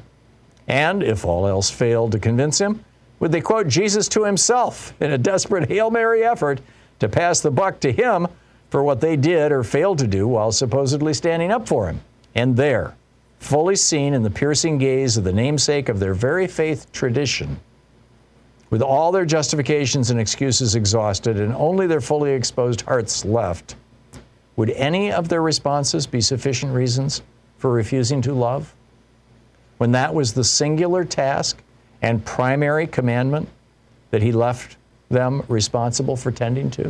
And if all else failed to convince him, would they quote Jesus to himself in a desperate Hail Mary effort to pass the buck to him for what they did or failed to do while supposedly standing up for him? And there, fully seen in the piercing gaze of the namesake of their very faith tradition, with all their justifications and excuses exhausted and only their fully exposed hearts left, would any of their responses be sufficient reasons for refusing to love? When that was the singular task and primary commandment that he left them responsible for tending to?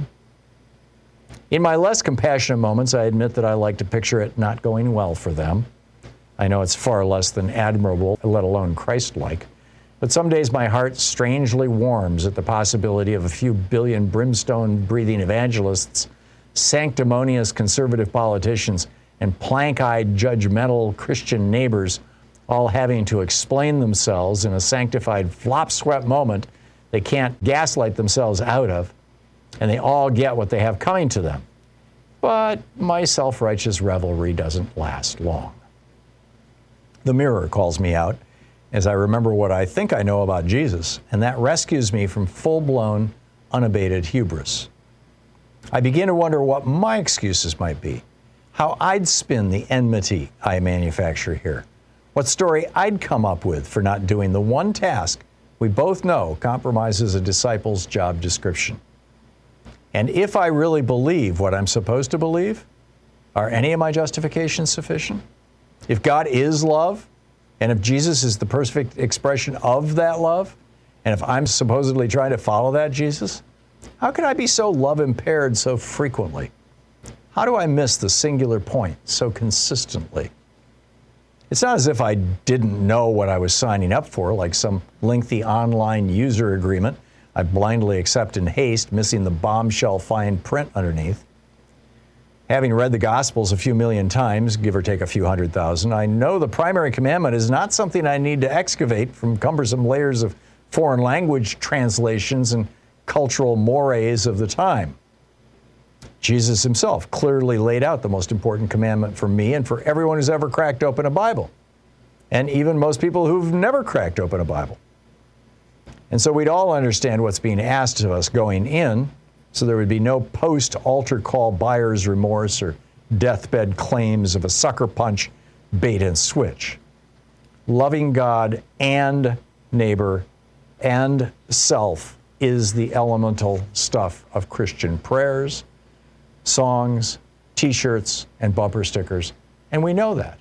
In my less compassionate moments, I admit that I like to picture it not going well for them. I know it's far less than admirable, let alone Christ-like. But some days my heart strangely warms at the possibility of a few billion brimstone-breathing evangelists, sanctimonious conservative politicians, and plank-eyed judgmental Christian neighbors all having to explain themselves in a sanctified flop-swept moment they can't gaslight themselves out of, and they all get what they have coming to them. But my self-righteous revelry doesn't last long. The mirror calls me out as I remember what I think I know about Jesus, and that rescues me from full-blown, unabated hubris. I begin to wonder what my excuses might be, how I'd spin the enmity I manufacture here, what story I'd come up with for not doing the one task we both know compromises a disciple's job description. And if I really believe what I'm supposed to believe, are any of my justifications sufficient? If God is love, and if Jesus is the perfect expression of that love, and if I'm supposedly trying to follow that Jesus, how can I be so love impaired so frequently? How do I miss the singular point so consistently? It's not as if I didn't know what I was signing up for, like some lengthy online user agreement I blindly accept in haste, missing the bombshell fine print underneath. Having read the Gospels a few million times, give or take a few 100,000, I know the primary commandment is not something I need to excavate from cumbersome layers of foreign language translations and cultural mores of the time. Jesus himself clearly laid out the most important commandment for me and for everyone who's ever cracked open a Bible, and even most people who've never cracked open a Bible. And so we'd all understand what's being asked of us going in, so there would be no post-altar call buyer's remorse or deathbed claims of a sucker punch, bait and switch. Loving God and neighbor and self is the elemental stuff of Christian prayers, songs, t-shirts, and bumper stickers, and we know that.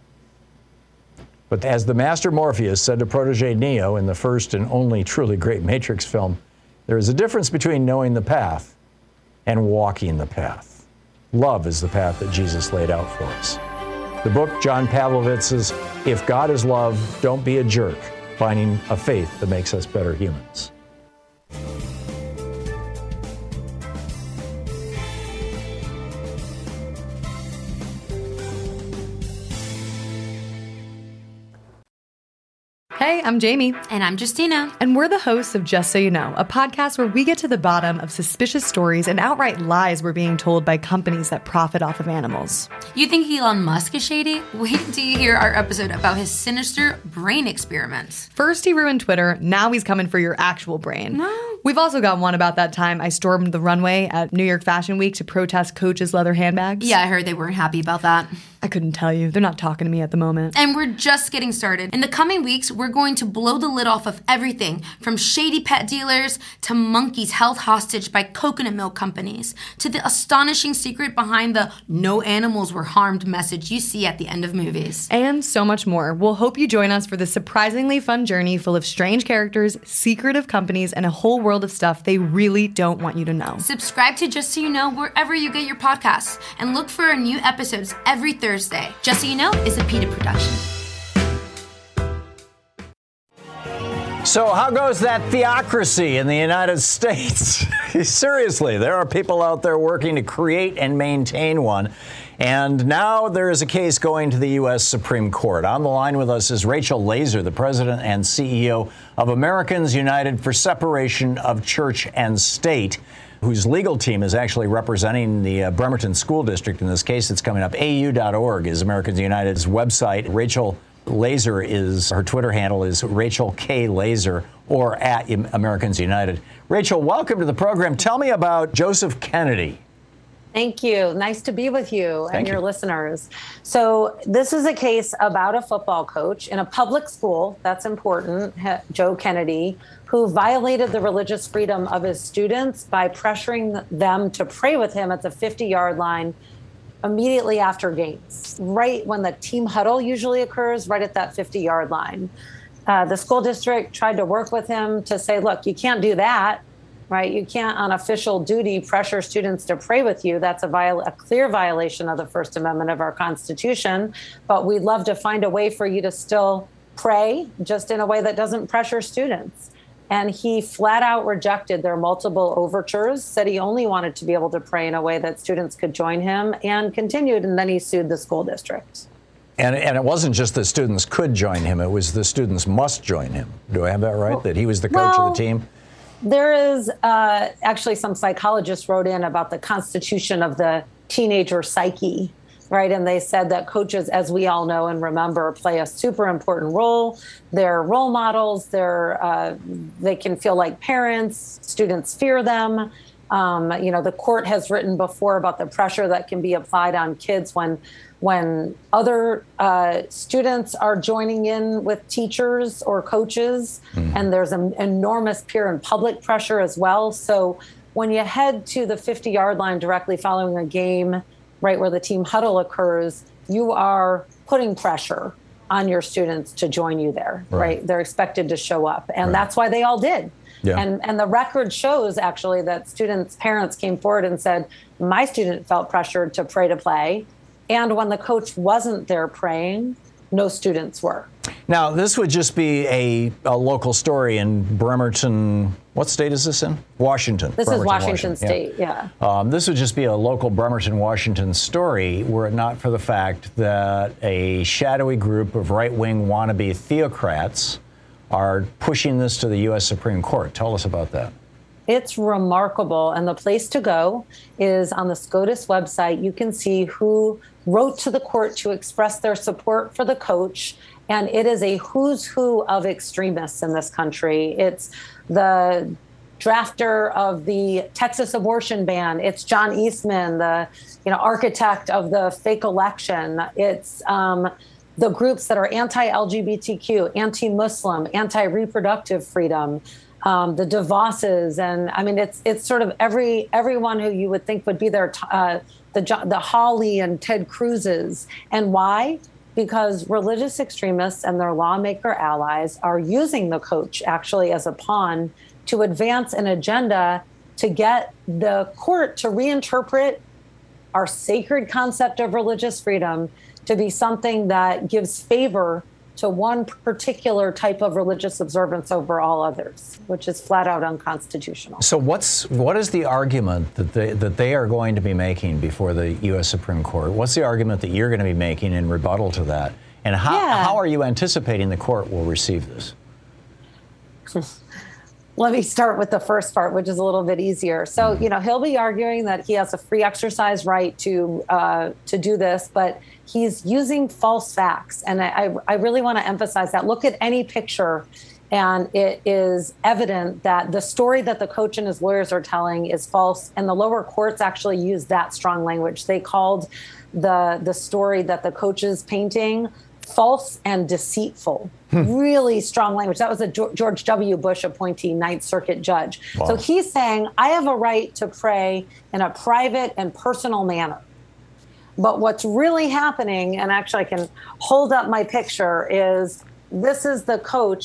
But as the master Morpheus said to protege Neo in the first and only truly great Matrix film, there is a difference between knowing the path and walking the path. Love is the path that Jesus laid out for us. The book, John Pavlovitz's If God is Love, Don't Be a Jerk, Finding a Faith That Makes Us Better Humans. Hey, I'm Jamie. And I'm Justina. And we're the hosts of Just So You Know, a podcast where we get to the bottom of suspicious stories and outright lies we're being told by companies that profit off of animals. You think Elon Musk is shady? Wait until you hear our episode about his sinister brain experiments. First he ruined Twitter, now he's coming for your actual brain. No. We've also got one about that time I stormed the runway at New York Fashion Week to protest Coach's leather handbags. Yeah, I heard they weren't happy about that. I couldn't tell you. They're not talking to me at the moment. And we're just getting started. In the coming weeks, we're going to blow the lid off of everything from shady pet dealers to monkeys held hostage by coconut milk companies to the astonishing secret behind the no animals were harmed message you see at the end of movies. And so much more. We'll hope you join us for this surprisingly fun journey full of strange characters, secretive companies, and a whole world of stuff they really don't want you to know. Subscribe to Just So You Know wherever you get your podcasts and look for our new episodes every Thursday. Just So You Know is a PETA production. So how goes that theocracy in the United States? Seriously, there are people out there working to create and maintain one. And now there is a case going to the U.S. Supreme Court. On the line with us is Rachel Laser, the president and CEO of Americans United for Separation of Church and State, whose legal team is actually representing the Bremerton School District in this case. It's coming up. AU.org is Americans United's website. Rachel Laser is, her Twitter handle is Rachel K. Laser, or at Americans United. Rachel, welcome to the program. Tell me about Joseph Kennedy. Thank you. Nice to be with you and your listeners. So this is a case about a football coach in a public school, that's important, Joe Kennedy, who violated the religious freedom of his students by pressuring them to pray with him at the 50-yard line immediately after games, right when the team huddle usually occurs, right at that 50-yard line. The school district tried to work with him to say, look, you can't do that. Right? You can't, on official duty, pressure students to pray with you. That's a clear violation of the First Amendment of our Constitution. But we'd love to find a way for you to still pray, just in a way that doesn't pressure students. And he flat out rejected their multiple overtures, said he only wanted to be able to pray in a way that students could join him, and continued. And then he sued the school district. And it wasn't just the students could join him. It was the students must join him. Do I have that right? That he was the coach of the team? There is actually some psychologists wrote in about the constitution of the teenager psyche, right? And they said that coaches, as we all know and remember, play a super important role. They're role models. They can feel like parents. Students fear them. The court has written before about the pressure that can be applied on kids when other students are joining in with teachers or coaches, and there's an enormous peer and public pressure as well. So when you head to the 50-yard line directly following a game, right where the team huddle occurs, you are putting pressure on your students to join you there, right? They're expected to show up, and that's why they all did. Yeah. And the record shows actually that students' parents came forward and said, my student felt pressured to pray to play. And when the coach wasn't there praying, no students were. Now, this would just be a local story in Bremerton. What state is this in? Washington. This is Washington State, yeah. This would just be a local Bremerton, Washington story were it not for the fact that a shadowy group of right-wing wannabe theocrats are pushing this to the U.S. Supreme Court. Tell us about that. It's remarkable. And the place to go is on the SCOTUS website. You can see who wrote to the court to express their support for the coach. And it is a who's who of extremists in this country. It's the drafter of the Texas abortion ban. It's John Eastman, the architect of the fake election. It's the groups that are anti-LGBTQ, anti-Muslim, anti-reproductive freedom, the DeVosses, and I mean it's sort of everyone who you would think would be there, the Hawley and Ted Cruz's. And why? Because religious extremists and their lawmaker allies are using the coach actually as a pawn to advance an agenda to get the court to reinterpret our sacred concept of religious freedom to be something that gives favor to one particular type of religious observance over all others, which is flat out unconstitutional. So what is the argument that they are going to be making before the U.S. Supreme Court? What's the argument that you're going to be making in rebuttal to that? And how are you anticipating the court will receive this? Let me start with the first part, which is a little bit easier. So, he'll be arguing that he has a free exercise right to do this, but he's using false facts. And I really want to emphasize that. Look at any picture, and it is evident that the story that the coach and his lawyers are telling is false. And the lower courts actually used that strong language. They called the story that the coach is painting false and deceitful. Really strong language. That was a George W. Bush appointee, Ninth Circuit judge. Wow. So he's saying, I have a right to pray in a private and personal manner. But what's really happening, and actually I can hold up my picture, is this is the coach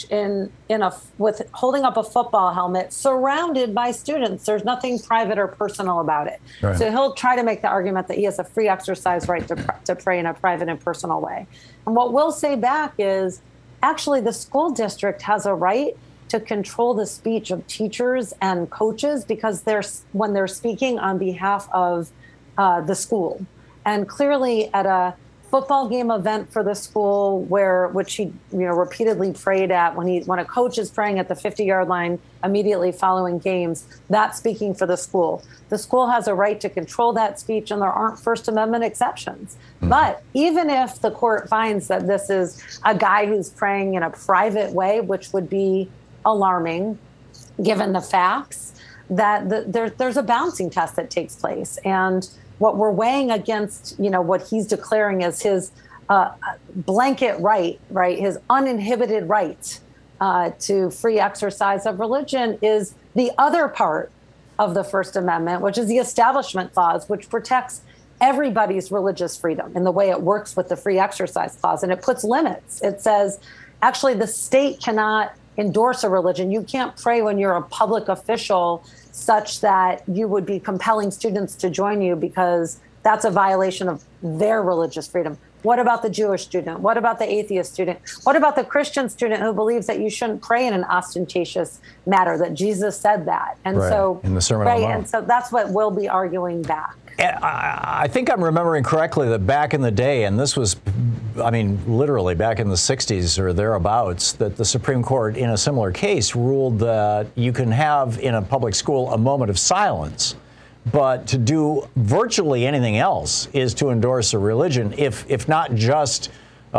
with holding up a football helmet surrounded by students. There's nothing private or personal about it. Right. So he'll try to make the argument that he has a free exercise right to pray in a private and personal way. And what we'll say back is, actually, the school district has a right to control the speech of teachers and coaches because when they're speaking on behalf of the school. And clearly at a football game event for the school which he repeatedly prayed at when a coach is praying at the 50-yard line immediately following games, that's speaking for the school. The school has a right to control that speech, and there aren't First Amendment exceptions. But even if the court finds that this is a guy who's praying in a private way, which would be alarming given the facts, that there's a balancing test that takes place. And what we're weighing against, what he's declaring as his blanket right, his uninhibited right to free exercise of religion is the other part of the First Amendment, which is the Establishment Clause, which protects everybody's religious freedom in the way it works with the Free Exercise Clause. And it puts limits. It says, actually, the state cannot endorse a religion. You can't pray when you're a public official such that you would be compelling students to join you because that's a violation of their religious freedom. What about the Jewish student? What about the atheist student? What about the Christian student who believes that you shouldn't pray in an ostentatious manner, that Jesus said that? And so, in the Sermon on the Mount. And so that's what we'll be arguing back. And I think I'm remembering correctly that back in the day, and this was, literally back in the 60s or thereabouts, that the Supreme Court in a similar case ruled that you can have in a public school a moment of silence, but to do virtually anything else is to endorse a religion, if not just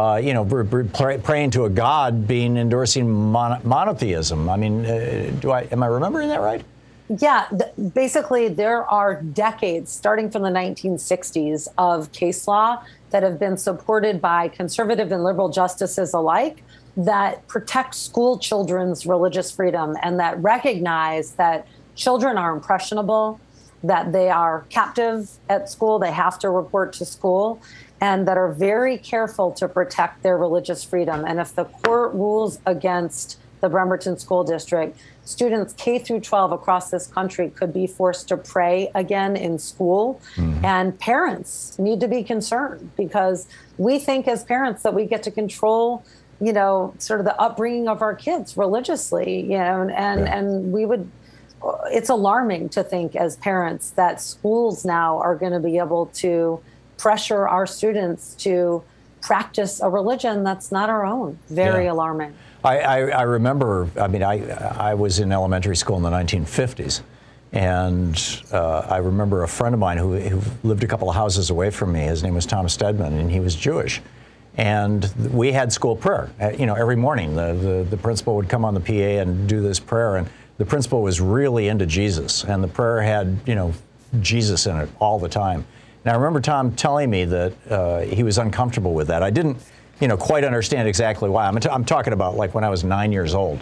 praying to a god, endorsing monotheism. Am I remembering that right? Yeah, basically there are decades, starting from the 1960s, of case law that have been supported by conservative and liberal justices alike that protect school children's religious freedom and that recognize that children are impressionable, that they are captive at school, they have to report to school, and that are very careful to protect their religious freedom. And if the court rules against the Bremerton School District, students K through 12 across this country could be forced to pray again in school. And parents need to be concerned because we think as parents that we get to control, sort of the upbringing of our kids religiously, and we would, it's alarming to think as parents that schools now are going to be able to pressure our students to practice a religion that's not our own. Very alarming. I remember, I was in elementary school in the 1950s, and I remember a friend of mine who lived a couple of houses away from me. His name was Tom Stedman, and he was Jewish. And we had school prayer. Every morning the principal would come on the PA and do this prayer, and the principal was really into Jesus, and the prayer had, Jesus in it all the time. And I remember Tom telling me that he was uncomfortable with that. I didn't quite understand exactly why. I'm talking about like when I was 9 years old.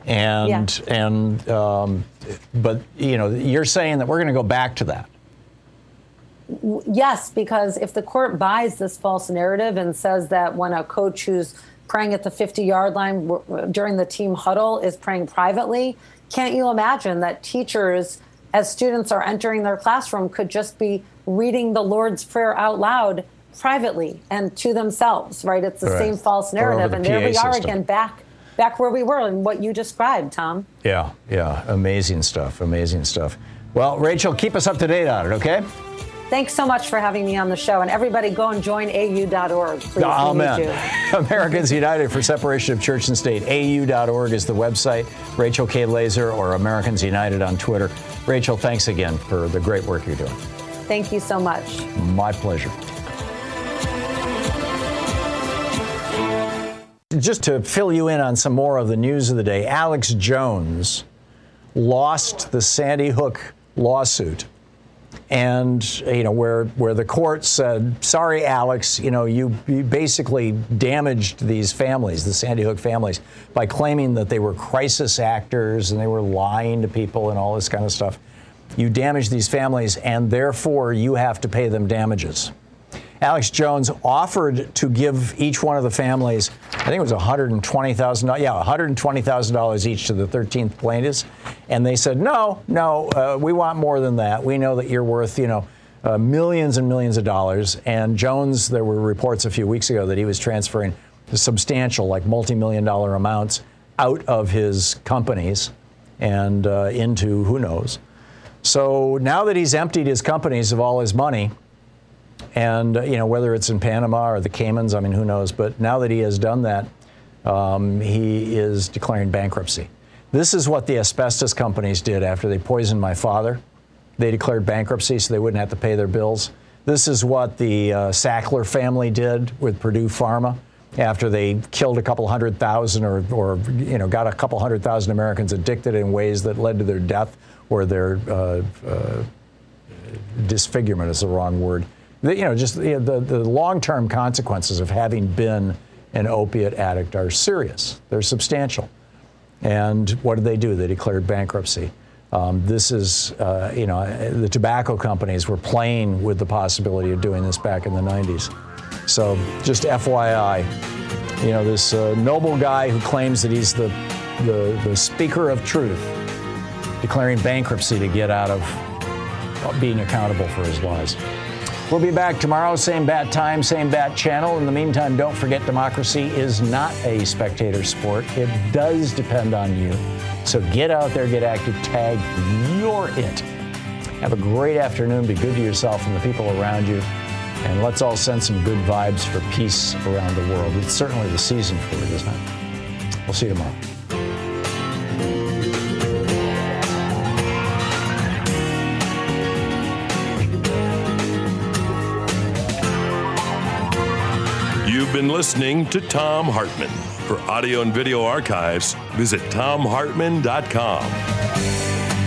But you're saying that we're going to go back to that. Yes, because if the court buys this false narrative and says that when a coach who's praying at the 50-yard line during the team huddle is praying privately, can't you imagine that teachers, as students are entering their classroom, could just be reading the Lord's Prayer out loud privately and to themselves, right? It's the same false narrative. And there we are again, back where we were and what you described, Tom. Yeah. Amazing stuff. Well, Rachel, keep us up to date on it, okay? Thanks so much for having me on the show. And everybody go and join AU.org. Please. Amen. Americans United for Separation of Church and State. AU.org is the website. Rachel K. Laser or Americans United on Twitter. Rachel, thanks again for the great work you're doing. Thank you so much. My pleasure. Just to fill you in on some more of the news of the day, Alex Jones lost the Sandy Hook lawsuit. And, where the court said, sorry, Alex, you basically damaged these families, the Sandy Hook families, by claiming that they were crisis actors and they were lying to people and all this kind of stuff. You damaged these families, and therefore you have to pay them damages. Alex Jones offered to give each one of the families, I think it was $120,000. Yeah, $120,000 each to the 13th plaintiffs. And they said, no, we want more than that. We know that you're worth, millions and millions of dollars. And Jones, there were reports a few weeks ago that he was transferring substantial, like multi-million-dollar amounts out of his companies and into who knows. So now that he's emptied his companies of all his money, and, whether it's in Panama or the Caymans, who knows? But now that he has done that, he is declaring bankruptcy. This is what the asbestos companies did after they poisoned my father. They declared bankruptcy so they wouldn't have to pay their bills. This is what the Sackler family did with Purdue Pharma after they killed a couple 100,000 or got a couple 100,000 Americans addicted in ways that led to their death or their disfigurement is the wrong word. The long-term consequences of having been an opiate addict are serious. They're substantial. And what did they do? They declared bankruptcy. This is, the tobacco companies were playing with the possibility of doing this back in the 90s. So just FYI, this noble guy who claims that he's the speaker of truth, declaring bankruptcy to get out of being accountable for his lies. We'll be back tomorrow, same bat time, same bat channel. In the meantime, don't forget democracy is not a spectator sport. It does depend on you. So get out there, get active, tag, you're it. Have a great afternoon. Be good to yourself and the people around you. And let's all send some good vibes for peace around the world. It's certainly the season for it, isn't it? We'll see you tomorrow. You've been listening to Thom Hartmann. For audio and video archives, visit thomhartmann.com.